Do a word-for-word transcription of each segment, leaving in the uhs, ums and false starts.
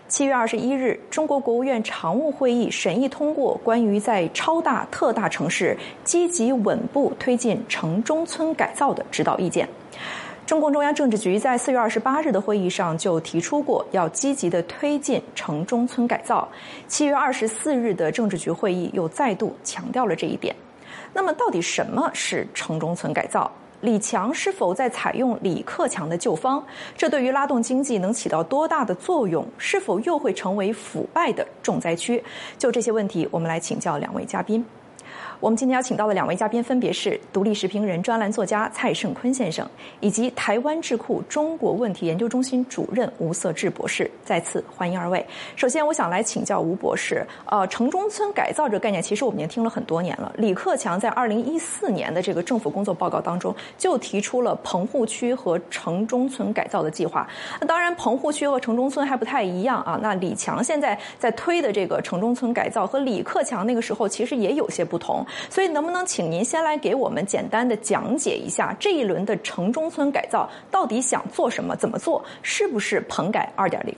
七月二十一日，中国国务院常务会议审议通过关于在超大、特大城市积极稳步推进城中村改造的指导意见。中共中央政治局在四月二十八日的会议上就提出过要积极的推进城中村改造。七月二十四日的政治局会议又再度强调了这一点。那么，到底什么是城中村改造？李强是否在采用李克强的旧方？这对于拉动经济能起到多大的作用？是否又会成为腐败的重灾区？就这些问题，我们来请教两位嘉宾。我们今天邀请到的两位嘉宾分别是独立时评人、专栏作家蔡胜坤先生，以及台湾智库中国问题研究中心主任吴瑟智博士。再次欢迎二位。首先，我想来请教吴博士，呃，城中村改造这个概念，其实我们已经听了很多年了。李克强在二零一四年的这个政府工作报告当中，就提出了棚户区和城中村改造的计划。那当然，棚户区和城中村还不太一样啊。那李强现在在推的这个城中村改造，和李克强那个时候其实也有些不同。所以能不能请您先来给我们简单的讲解一下这一轮的城中村改造到底想做什么，怎么做，是不是棚改 二点零？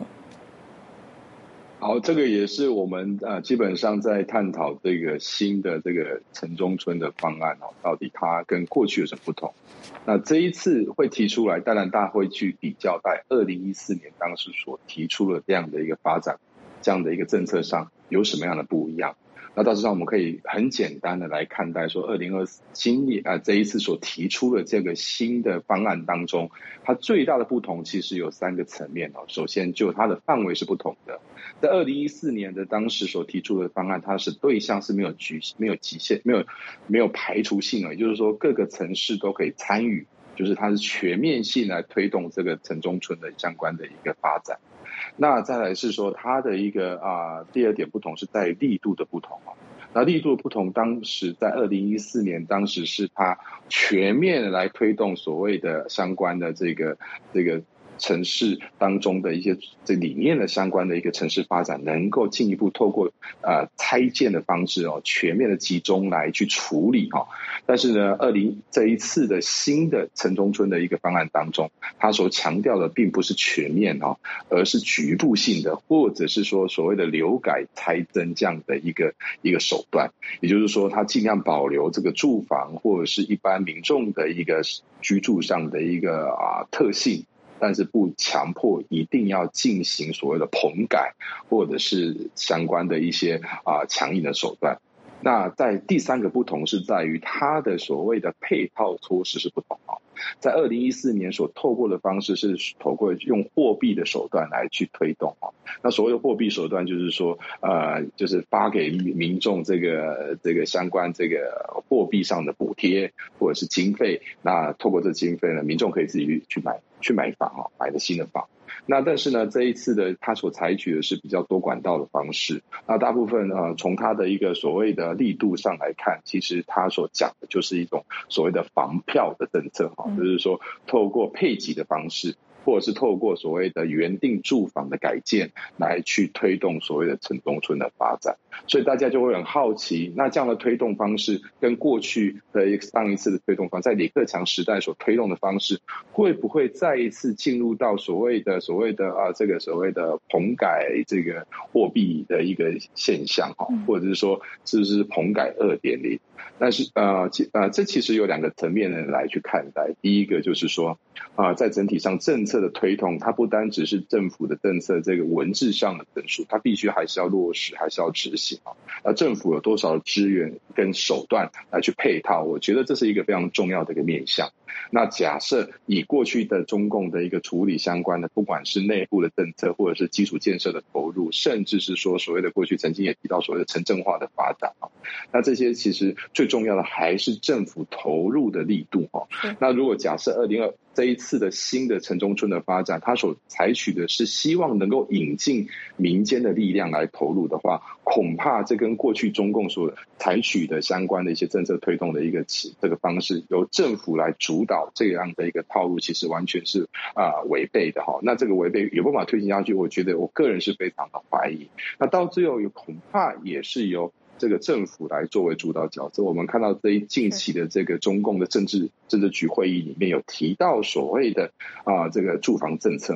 好，这个也是我们呃基本上在探讨这个新的这个城中村的方案哦，到底它跟过去有什么不同？那这一次会提出来，当然大家会去比较在二零一四年当时所提出的这样的一个发展，这样的一个政策上有什么样的不一样？那大致上我们可以很简单的来看待说，二零二四今年啊这一次所提出的这个新的方案当中，它最大的不同其实有三个层面哦。首先，就它的范围是不同的。在二零一四年的当时所提出的方案，它是对象是没有局没有极限、没有没有排除性的，也就是说各个城市都可以参与，就是它是全面性来推动这个城中村的相关的一个发展。那再来是说它的一个啊第二点不同是在力度的不同啊。那力度的不同，当时在二零一四年，当时是它全面来推动所谓的相关的这个这个城市当中的一些这理念的相关的一个城市发展，能够进一步透过呃拆建的方式哦，全面的集中来去处理哈、哦。但是呢，二零这一次的新的城中村的一个方案当中，它所强调的并不是全面哦，而是局部性的，或者是说所谓的留改拆增这样的一个一个手段。也就是说，它尽量保留这个住房或者是一般民众的一个居住上的一个啊特性。但是不强迫一定要进行所谓的棚改，或者是相关的一些啊强硬的手段。那在第三个不同是在于它的所谓的配套措施是不同啊。在二零一四年所透过的方式是透过用货币的手段来去推动啊。那所谓的货币手段就是说，呃，就是发给民众这个这个相关这个货币上的补贴或者是经费。那透过这经费呢，民众可以自己去买去买房啊，买的新的房。那但是呢，这一次的他所采取的是比较多管道的方式。那大部分呃，从他的一个所谓的力度上来看，其实他所讲的就是一种所谓的房票的政策哈，就是说透过配给的方式，或者是透过所谓的原定住房的改建来去推动所谓的城中村的发展。所以大家就会很好奇，那这样的推动方式跟过去的上一次的推动方式，在李克强时代所推动的方式，会不会再一次进入到所谓的所谓的啊这个所谓的棚改这个货币的一个现象哈，或者是说是不是棚改 二点零？ 但是呃呃这其实有两个层面的来去看待。第一个就是说啊、呃，在整体上政策的推动，它不单只是政府的政策这个文字上的陈述，它必须还是要落实，还是要执行啊。那政府有多少资源跟手段来去配套？我觉得这是一个非常重要的一个面向。那假设以过去的中共的一个处理相关的，不管是内部的政策，或者是基础建设的投入，甚至是说所谓的过去曾经也提到所谓的城镇化的发展啊，那这些其实最重要的还是政府投入的力度啊。那如果假设二零二这一次的新的城中村的发展，它所采取的是希望能够引进民间的力量来投入的话，恐怕这跟过去中共所采取的相关的一些政策推动的一个这个方式，由政府来主导这样的一个套路，其实完全是啊、呃、违背的哈。那这个违背有办法推行下去，我觉得我个人是非常的怀疑。那到最后恐怕也是由这个政府来作为主导角色。我们看到这一近期的这个中共的政治政治局会议里面有提到所谓的啊、呃、这个住房政策哈。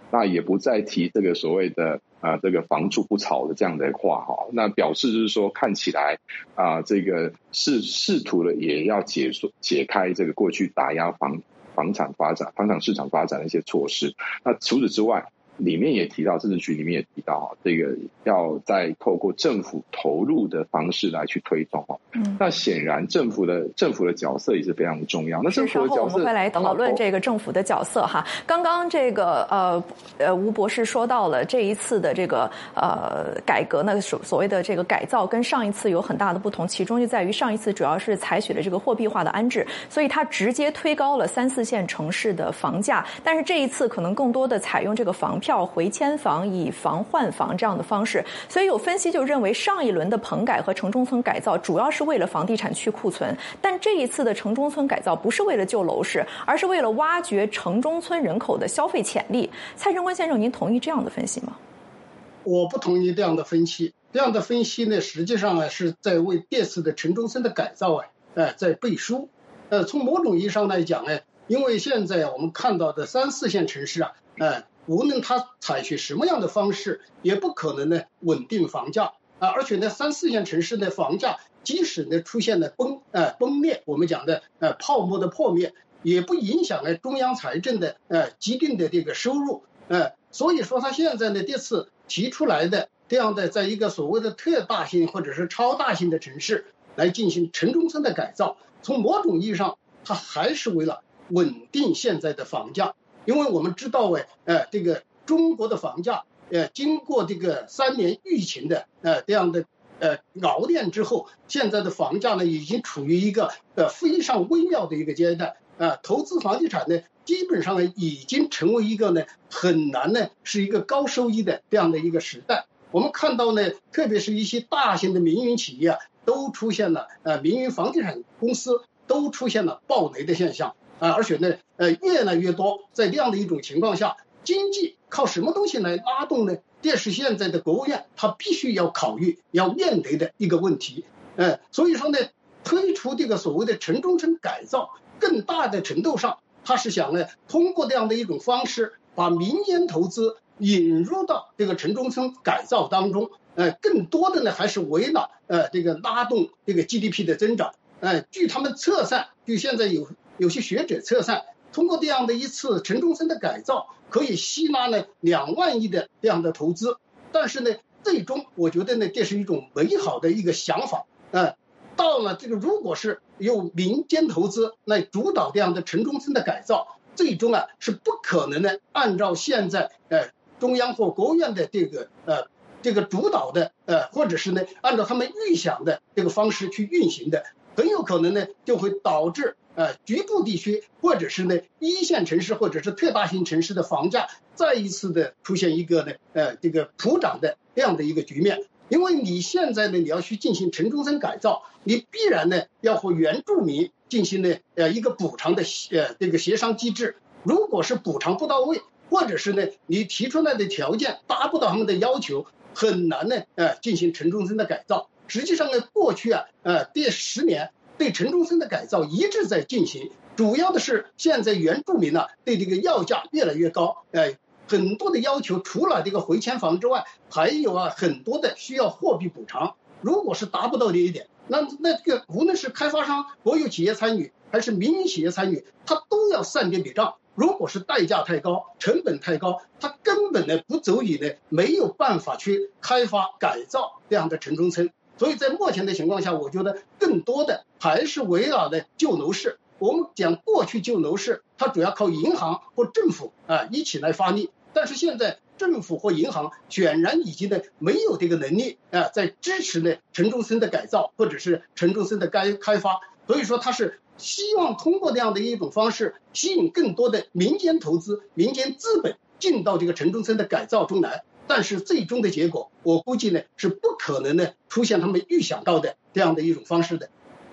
那也不再提这个所谓的啊、呃、这个房住不炒的这样的话哈，那表示就是说看起来啊、呃、这个是试图了也要解说解开这个过去打压房房产发展、房产市场发展的一些措施。那除此之外，里面也提到，政治局里面也提到，这个要再透过政府投入的方式来去推动。嗯，那显然政府的政府的角色也是非常的重要。那政府的角色， 稍后我们会来讨论这个政府的角色哈。刚刚这个呃呃吴博士说到了这一次的这个呃改革呢，所所谓的这个改造跟上一次有很大的不同，其中就在于上一次主要是采取了这个货币化的安置，所以它直接推高了三四线城市的房价，但是这一次可能更多的采用这个房票回迁房、以房换房这样的方式，所以有分析就认为上一轮的棚改和城中村改造主要是为了房地产去库存，但这一次的城中村改造不是为了救楼市，而是为了挖掘城中村人口的消费潜力。蔡成观先生，您同意这样的分析吗？ 我不同意这样的分析。这样的分析呢，实际上啊是在为这次的城中村的改造啊，呃，在背书。呃，从某种意义上来讲呢，因为现在我们看到的三四线城市啊，呃。无论它采取什么样的方式，也不可能呢稳定房价啊！而且呢，三四线城市的房价即使呢出现了崩呃崩裂，我们讲的呃泡沫的破灭，也不影响了中央财政的呃既定的这个收入呃，所以说它现在呢这次提出来的这样的在一个所谓的特大型或者是超大型的城市来进行城中村的改造，从某种意义上，它还是为了稳定现在的房价。因为我们知道哎，呃，这个中国的房价，呃，经过这个三年疫情的呃这样的呃熬炼之后，现在的房价呢已经处于一个呃非常微妙的一个阶段啊、呃，投资房地产呢基本上呢已经成为一个呢很难呢是一个高收益的这样的一个时代。我们看到呢，特别是一些大型的民营企业啊，都出现了呃民营房地产公司都出现了暴雷的现象。啊，而且呢，呃，越来越多，在这样的一种情况下，经济靠什么东西来拉动呢？这是现在的国务院它必须要考虑、要面对的一个问题。呃，所以说呢，推出这个所谓的城中村改造，更大的程度上，它是想呢，通过这样的一种方式，把民间投资引入到这个城中村改造当中。呃，更多的呢，还是围绕呃这个拉动这个 G D P 的增长。呃，据他们测算，就现在有。有些学者测算，通过这样的一次城中村的改造，可以吸纳呢两万亿的这样的投资。但是呢，最终我觉得呢，这是一种美好的一个想法。呃，到了这个，如果是由民间投资来主导这样的城中村的改造，最终啊是不可能呢按照现在呃中央或国务院的这个呃这个主导的呃，或者是呢按照他们预想的这个方式去运行的，很有可能呢就会导致。呃，局部地区或者是呢一线城市或者是特大型城市的房价再一次的出现一个呢呃这个普涨的这样的一个局面。因为你现在呢你要去进行城中村改造，你必然呢要和原住民进行呢呃一个补偿的呃这个协商机制。如果是补偿不到位，或者是呢你提出来的条件达不到他们的要求，很难呢呃进行城中村的改造。实际上呢过去啊呃这十年。对城中村的改造一直在进行，主要的是现在原住民呢、啊、对这个要价越来越高，呃，很多的要求除了这个回迁房之外，还有啊很多的需要货币补偿。如果是达不到这一点，那那这个无论是开发商、国有企业参与还是民营企业参与，它都要算这笔账。如果是代价太高、成本太高，它根本呢不足以呢没有办法去开发改造这样的城中村。所以在目前的情况下，我觉得更多的还是围绕着救楼市。我们讲过去救楼市，它主要靠银行或政府啊一起来发力，但是现在政府或银行显然已经呢没有这个能力啊，在支持呢城中村的改造或者是城中村的该开发。所以说，它是希望通过这样的一种方式，吸引更多的民间投资、民间资本进到这个城中村的改造中来。但是最终的结果，我估计呢是不可能呢出现他们预想到的这样的一种方式的。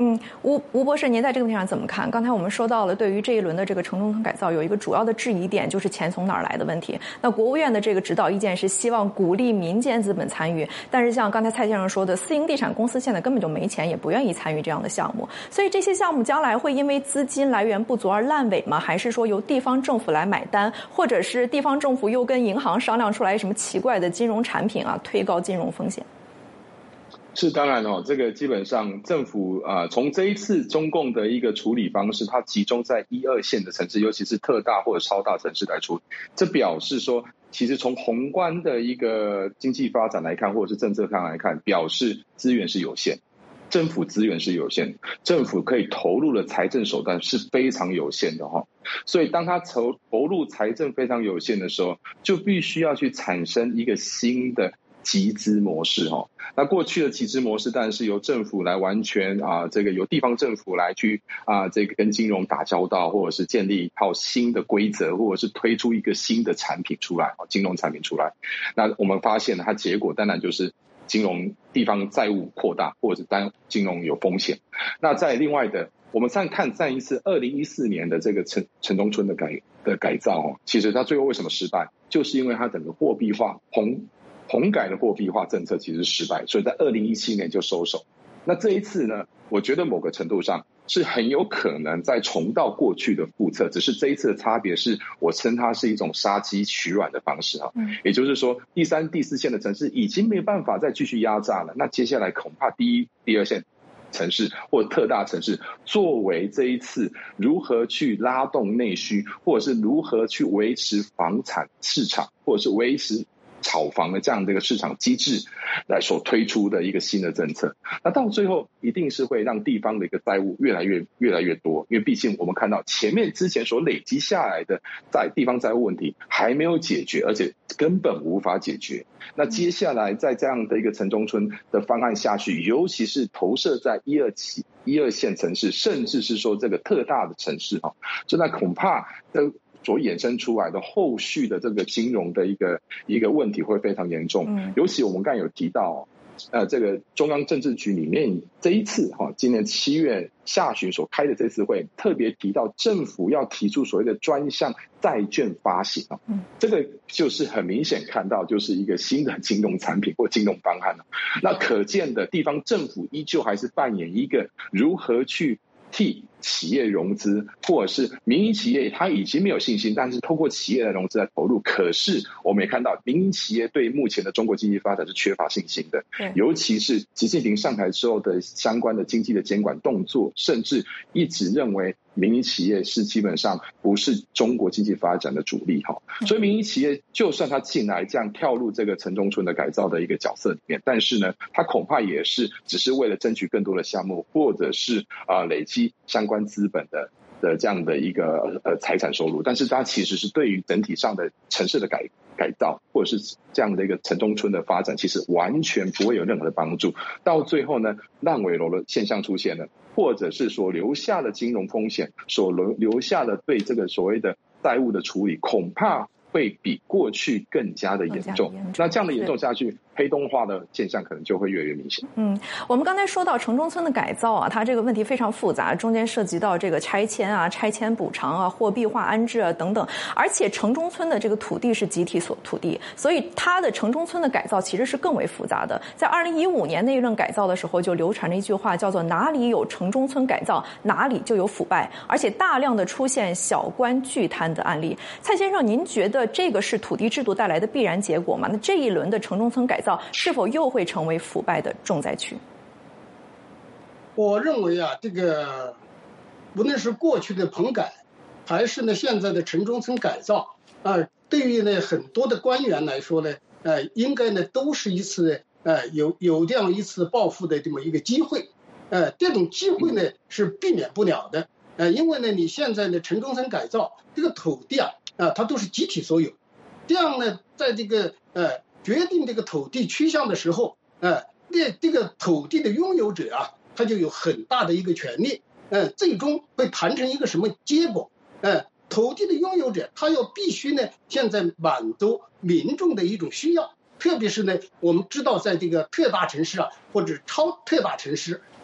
嗯，吴吴博士，您在这个问题上怎么看？刚才我们说到了，对于这一轮的这个城中村改造，有一个主要的质疑点就是钱从哪儿来的问题。那国务院的这个指导意见是希望鼓励民间资本参与，但是像刚才蔡先生说的，私营地产公司现在根本就没钱，也不愿意参与这样的项目。所以这些项目将来会因为资金来源不足而烂尾吗？还是说由地方政府来买单，或者是地方政府又跟银行商量出来什么奇怪的金融产品啊，推高金融风险？ 是当然哦，这个基本上政府啊、呃，从这一次中共的一个处理方式，它集中在一二线的城市，尤其是特大或者超大城市来处理，这表示说，其实从宏观的一个经济发展来看，或者是政策上来看，表示资源是有限，政府资源是有限，政府可以投入的财政手段是非常有限的哈。所以当它投投入财政非常有限的时候，就必须要去产生一个新的集资模式哈。那过去的集资模式当然是由政府来完全啊，这个由地方政府来去啊，这个跟金融打交道，或者是建立一套新的规则，或者是推出一个新的产品出来，金融产品出来。那我们发现它结果当然就是金融地方债务扩大，或者是单金融有风险。那在另外的，我们再看上一次二零一四年的这个城城中村的改的改造，其实它最后为什么失败，就是因为它整个货币化宏宏改的货币化政策其实失败，所以在二零一七年就收手。那这一次呢，我觉得某个程度上是很有可能再重蹈过去的覆辙，只是这一次的差别是我称它是一种杀鸡取卵的方式哈，也就是说第三、第四线的城市已经没办法再继续压榨了，那接下来恐怕第一、第二线城市或特大城市作为这一次如何去拉动内需，或者是如何去维持房产市场，或者是维持炒房的这样的一个市场机制来所推出的一个新的政策，那到最后一定是会让地方的一个债务越来越越来越多，因为毕竟我们看到前面之前所累积下来的在地方债务问题还没有解决，而且根本无法解决。那接下来在这样的一个城中村的方案下去，尤其是投射在一二期一二线城市，甚至是说这个特大的城市哈，就那恐怕的所衍生出来的后续的这个金融的一个一个问题会非常严重。嗯，尤其我们刚才有提到，呃，这个中央政治局里面这一次哈，今年七月下旬所开的这次会，特别提到政府要提出所谓的专项债券发行啊，嗯，这个就是很明显看到就是一个新的金融产品或金融方案了。那可见的地方政府依旧还是扮演一个如何去替企业融资，或者是民营企业他已经没有信心，但是透过企业的融资来投入，可是我们也看到民营企业对目前的中国经济发展是缺乏信心的，尤其是习近平上台之后的相关的经济的监管动作，甚至一直认为民营企业是基本上不是中国经济发展的主力哈，所以民营企业就算他进来这样跳入这个城中村的改造的一个角色里面，但是呢，他恐怕也是只是为了争取更多的项目，或者是啊、呃、累积相关资本的的这样的一个呃财产收入，但是它其实是对于整体上的城市的改改造，或者是这样的一个城中村的发展，其实完全不会有任何的帮助。到最后呢，烂尾楼的现象出现了，或者是所留下的金融风险，所留留下的对这个所谓的债务的处理，恐怕会比过去更加的严重。那这样的严重下去，黑洞化的现象可能就会越来越明显。 嗯，我们刚才说到城中村的改造啊，它这个问题非常复杂，中间涉及到这个拆迁啊、拆迁补偿啊、货币化安置啊等等，而且城中村的这个土地是集体所土地，所以它的城中村的改造其实是更为复杂的。在二零一五年那一轮改造的时候，就流传着一句话，叫做哪里有城中村改造，哪里就有腐败，而且大量的出现小官巨贪的案例。蔡先生，您觉得这个是土地制度带来的必然结果吗？那这一轮的城中村改造是否又会成为腐败的重灾区？ 我认为啊，这个无论是过去的棚改，还是呢现在的城中村改造啊，对于呢很多的官员来说呢，呃，应该呢都是一次呃有有这样一次报复的这么一个机会，呃，这种机会呢是避免不了的，呃，因为呢你现在的城中村改造这个土地啊啊它都是集体所有，这样呢在这个呃。决定这个土地趋向的时候，呃，这这个土地的拥有者啊，他就有很大的一个权利，呃，最终会谈成一个什么结果？呃，土地的拥有者他要必须呢，现在满足民众的一种需要，特别是呢，我们知道在这个特大城市啊，或者超特大城市，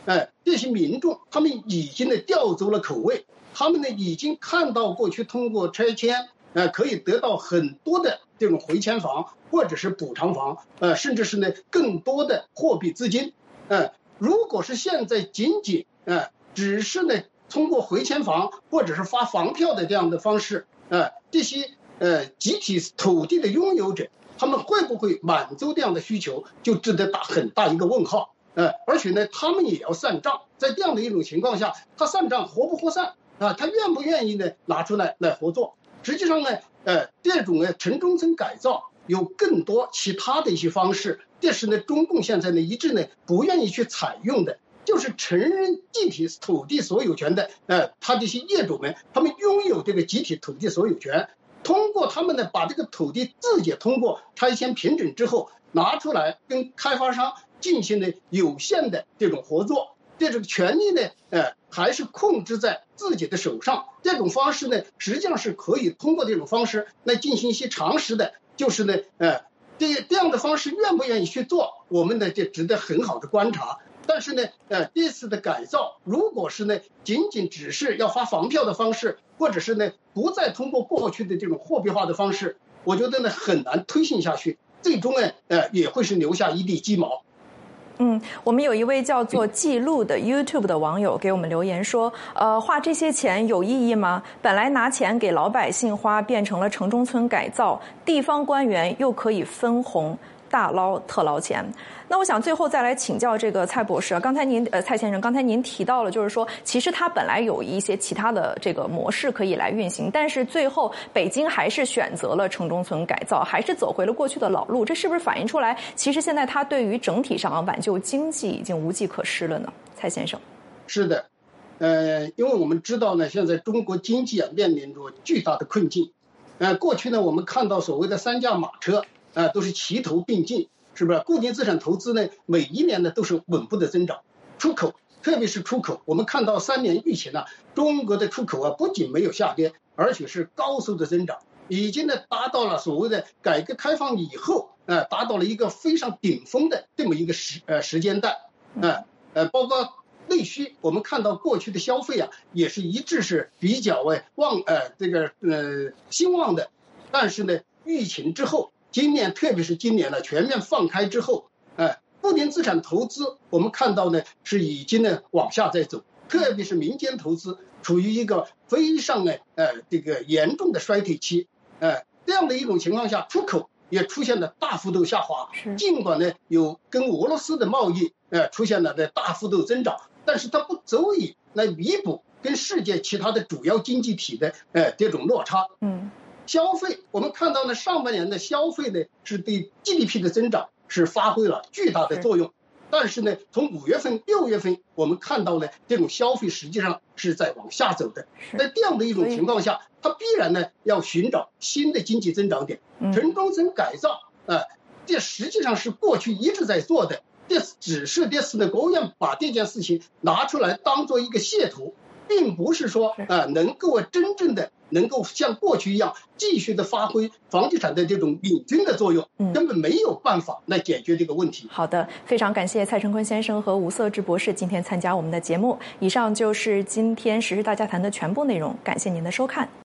哎，这些民众他们已经呢调走了口味，他们呢已经看到过去通过拆迁，呃，可以得到很多的这种回迁房或者是补偿房，呃，甚至是呢更多的货币资金，呃，如果是现在仅仅呃只是呢通过回迁房或者是发房票的这样的方式，呃，这些呃集体土地的拥有者，他们会不会满足这样的需求，就值得打很大一个问号。呃，而且呢，他们也要算账，在这样的一种情况下，他算账活不活算啊？他愿不愿意呢拿出来来合作？实际上呢，呃，这种呢城中村改造有更多其他的一些方式，这是呢中共现在呢一直呢不愿意去采用的。就是承认集体土地所有权的，呃，他这些业主们，他们拥有这个集体土地所有权，通过他们呢，把这个土地自己通过拆迁平整之后拿出来，跟开发商进行了有限的这种合作，这种权利呢，呃，还是控制在自己的手上。这种方式呢，实际上是可以通过这种方式来进行一些常识的，就是呢，呃，这这样的方式愿不愿意去做，我们呢就值得很好的观察。但是呢，呃，这次的改造，如果是呢，仅仅只是要发房票的方式，或者是呢，不再通过过去的这种货币化的方式，我觉得呢，很难推行下去，最终呢，呃，也会是留下一地鸡毛。 嗯，我们有一位叫做记录的 YouTube 的网友给我们留言说，呃，花这些钱有意义吗？本来拿钱给老百姓花，变成了城中村改造，地方官员又可以分红。大捞特捞钱。那我想最后再来请教这个蔡博士啊，刚才您呃蔡先生，刚才您提到了，就是说其实它本来有一些其他的这个模式可以来运行，但是最后北京还是选择了城中村改造，还是走回了过去的老路，这是不是反映出来其实现在它对于整体上挽救经济已经无计可施了呢？蔡先生。 是的，呃，因为我们知道呢，现在中国经济啊面临着巨大的困境，呃，过去呢我们看到所谓的三驾马车。啊、呃，都是齐头并进，是不是？固定资产投资呢，每一年呢都是稳步的增长。出口，特别是出口，我们看到三年疫情呢，中国的出口啊不仅没有下跌，而且是高速的增长，已经呢达到了所谓的改革开放以后，呃，达到了一个非常顶峰的这么一个时呃时间段，呃呃，包括内需，我们看到过去的消费啊，也是一致是比较为旺呃这个呃兴旺的，但是呢，疫情之后。今年特别是今年呢全面放开之后，呃，固定资产投资我们看到呢是已经呢往下在走，特别是民间投资处于一个非常呢呃这个严重的衰退期，呃这样的一种情况下，出口也出现了大幅度下滑。尽管呢有跟俄罗斯的贸易呃出现了的大幅度增长，但是它不足以来弥补跟世界其他的主要经济体的呃这种落差。嗯。消费，我们看到呢，上半年的消费呢是对 G D P 的增长是发挥了巨大的作用，但是呢，从五月份、六月份，我们看到呢，这种消费实际上是在往下走的。在这样的一种情况下，它必然呢要寻找新的经济增长点。城中村改造，呃，这实际上是过去一直在做的，这只是这次呢，国务院把这件事情拿出来当做一个噱头。并不是说呃能够真正的能够像过去一样继续的发挥房地产的这种领军的作用，根本没有办法来解决这个问题。 好的，非常感谢蔡成坤先生和吴瑟智博士今天参加我们的节目。以上就是今天时事大家谈的全部内容，感谢您的收看。